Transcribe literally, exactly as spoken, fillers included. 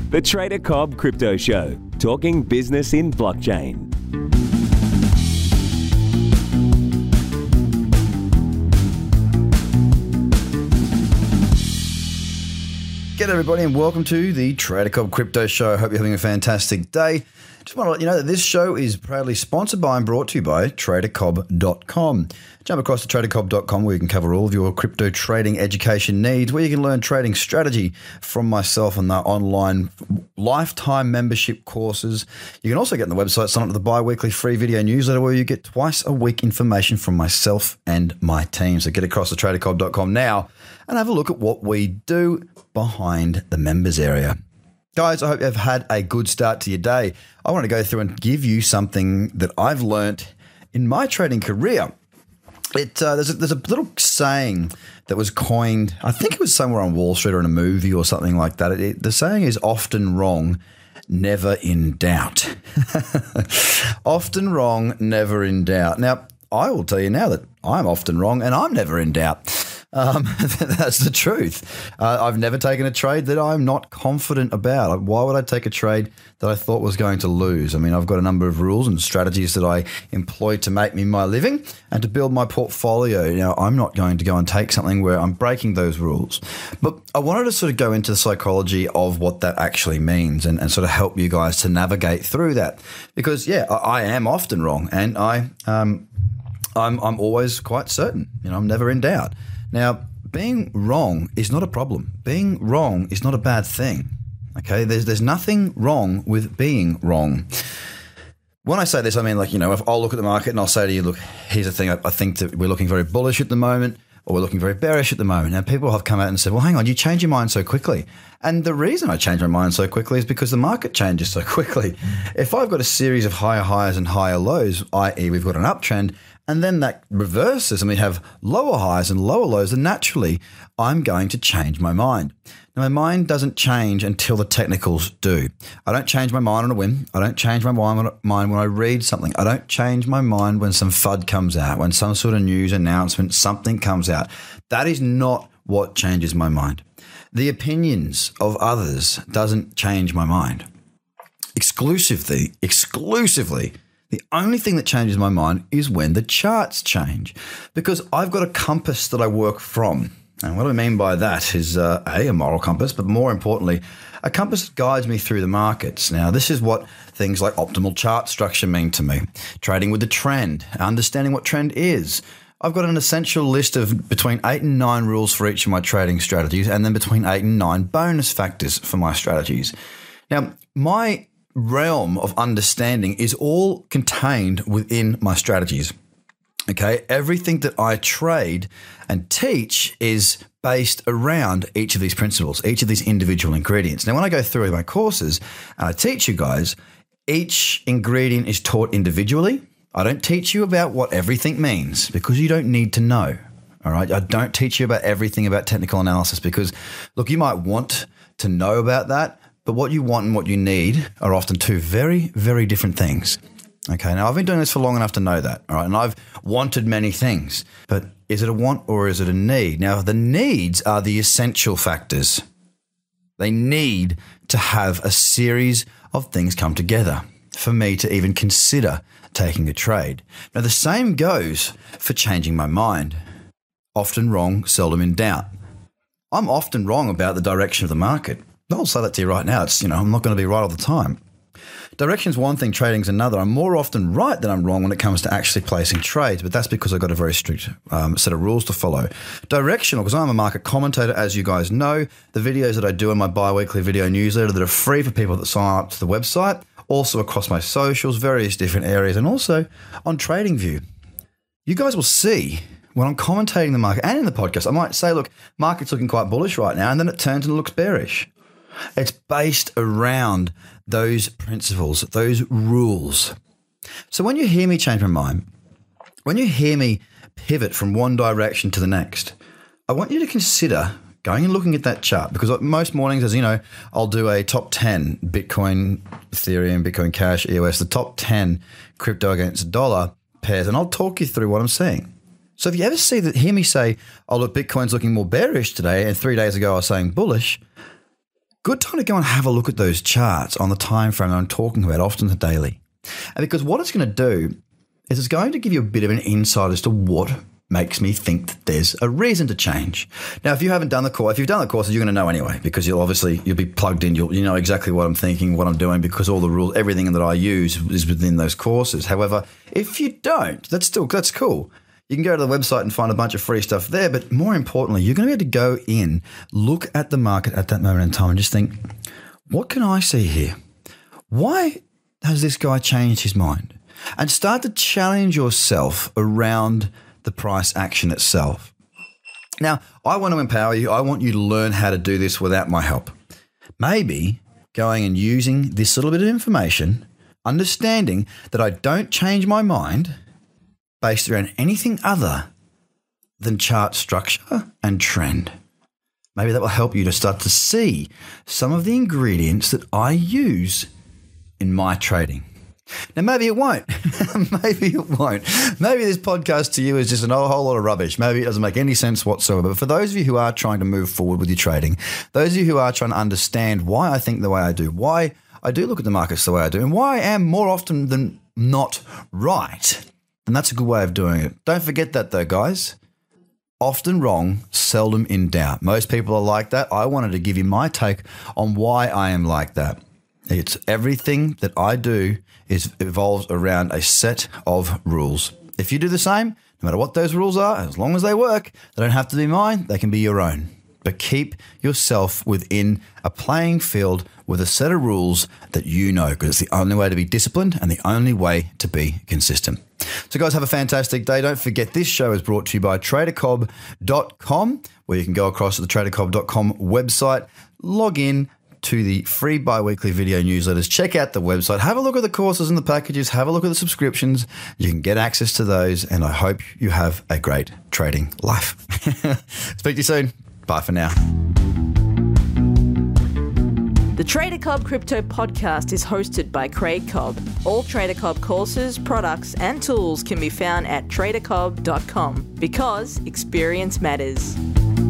The Trader Cobb Crypto Show, talking business in blockchain. G'day everybody and welcome to the Trader Cobb Crypto Show. Hope you're having a fantastic day. Just want to let you know that this show is proudly sponsored by and brought to you by trader cobb dot com. Jump across to trader cobb dot com where you can cover all of your crypto trading education needs, where you can learn trading strategy from myself and the online lifetime membership courses. You can also get on the website, sign up to the bi-weekly free video newsletter where you get twice a week information from myself and my team. So get across to trader cobb dot com now and have a look at what we do behind the members area. Guys, I hope you've had a good start to your day. I want to go through and give you something that I've learnt in my trading career. It uh, there's, a, there's a little saying that was coined, I think it was somewhere on Wall Street or in a movie or something like that. It, it, the saying is often wrong, never in doubt. Often wrong, never in doubt. Now, I will tell you now that I'm often wrong and I'm never in doubt. Um, that's the truth. Uh, I've never taken a trade that I'm not confident about. Why would I take a trade that I thought was going to lose? I mean, I've got a number of rules and strategies that I employ to make me my living and to build my portfolio. Now, I'm not going to go and take something where I'm breaking those rules. But I wanted to sort of go into the psychology of what that actually means and, and sort of help you guys to navigate through that. Because, yeah, I, I am often wrong and I, um, I'm, I'm always quite certain. You know, I'm never in doubt. Now, being wrong is not a problem. Being wrong is not a bad thing. Okay, there's there's nothing wrong with being wrong. When I say this, I mean like, you know, if I'll look at the market and I'll say to you, look, here's the thing, I, I think that we're looking very bullish at the moment or we're looking very bearish at the moment. And people have come out and said, well, hang on, you change your mind so quickly. And the reason I change my mind so quickly is because the market changes so quickly. If I've got a series of higher highs and higher lows, that is we've got an uptrend, and then that reverses and we have lower highs and lower lows, then naturally I'm going to change my mind. Now, my mind doesn't change until the technicals do. I don't change my mind on a whim. I don't change my mind when I read something. I don't change my mind when some F U D comes out, when some sort of news announcement, something comes out. That is not what changes my mind. The opinions of others doesn't change my mind. Exclusively, exclusively, the only thing that changes my mind is when the charts change, because I've got a compass that I work from. And what I mean by that is uh, A, a moral compass, but more importantly, a compass that guides me through the markets. Now, this is what things like optimal chart structure mean to me. Trading with the trend, understanding what trend is. I've got an essential list of between eight and nine rules for each of my trading strategies, and then between eight and nine bonus factors for my strategies. Now, my realm of understanding is all contained within my strategies. Okay, everything that I trade and teach is based around each of these principles, each of these individual ingredients. Now, when I go through my courses and I teach you guys, each ingredient is taught individually. I don't teach you about what everything means because you don't need to know. All right, I don't teach you about everything about technical analysis because, look, you might want to know about that, but what you want and what you need are often two very, very different things. Okay, now I've been doing this for long enough to know that, all right, and I've wanted many things, but is it a want or is it a need? Now, the needs are the essential factors. They need to have a series of things come together for me to even consider taking a trade. Now, the same goes for changing my mind. Often wrong, seldom in doubt. I'm often wrong about the direction of the market. I'll say that to you right now. It's, you know, I'm not going to be right all the time. Direction's one thing, trading's another. I'm more often right than I'm wrong when it comes to actually placing trades, but that's because I've got a very strict um, set of rules to follow. Directional, because I'm a market commentator, as you guys know. The videos that I do in my bi-weekly video newsletter that are free for people that sign up to the website, also across my socials, various different areas, and also on TradingView. You guys will see when I'm commentating the market and in the podcast, I might say, look, market's looking quite bullish right now, and then it turns and looks bearish. It's based around those principles, those rules. So when you hear me change my mind, when you hear me pivot from one direction to the next, I want you to consider going and looking at that chart, because most mornings, as you know, I'll do a top ten Bitcoin, Ethereum, Bitcoin Cash, E O S, the top ten crypto against the dollar pairs, and I'll talk you through what I'm seeing. So if you ever see that, hear me say, oh, look, Bitcoin's looking more bearish today, and three days ago I was saying bullish, good time to go and have a look at those charts on the time frame I'm talking about, often the daily. And because what it's going to do is it's going to give you a bit of an insight as to what makes me think that there's a reason to change. Now, if you haven't done the course, if you've done the course, you're going to know anyway, because you'll obviously, you'll be plugged in. You'll, you know exactly what I'm thinking, what I'm doing, because all the rules, everything that I use is within those courses. However, if you don't, that's still, that's cool. You can go to the website and find a bunch of free stuff there. But more importantly, you're going to be able to go in, look at the market at that moment in time and just think, what can I see here? Why has this guy changed his mind? And start to challenge yourself around the price action itself. Now, I want to empower you. I want you to learn how to do this without my help. Maybe going and using this little bit of information, understanding that I don't change my mind based around anything other than chart structure and trend. Maybe that will help you to start to see some of the ingredients that I use in my trading. Now, maybe it won't. Maybe it won't. Maybe this podcast to you is just a whole lot of rubbish. Maybe it doesn't make any sense whatsoever. But for those of you who are trying to move forward with your trading, those of you who are trying to understand why I think the way I do, why I do look at the markets the way I do, and why I am more often than not right, then that's a good way of doing it. Don't forget that though, guys. Often wrong, seldom in doubt. Most people are like that. I wanted to give you my take on why I am like that. It's everything that I do is evolves around a set of rules. If you do the same, no matter what those rules are, as long as they work, they don't have to be mine, they can be your own. But keep yourself within a playing field with a set of rules that you know, because it's the only way to be disciplined and the only way to be consistent. So guys, have a fantastic day. Don't forget, this show is brought to you by trader cobb dot com, where you can go across to the trader cobb dot com website, log in to the free bi-weekly video newsletters. Check out the website. Have a look at the courses and the packages. Have a look at the subscriptions. You can get access to those, and I hope you have a great trading life. Speak to you soon. Bye for now. The Trader Cobb Crypto Podcast is hosted by Craig Cobb. All Trader Cobb courses, products, and tools can be found at trader cobb dot com because experience matters.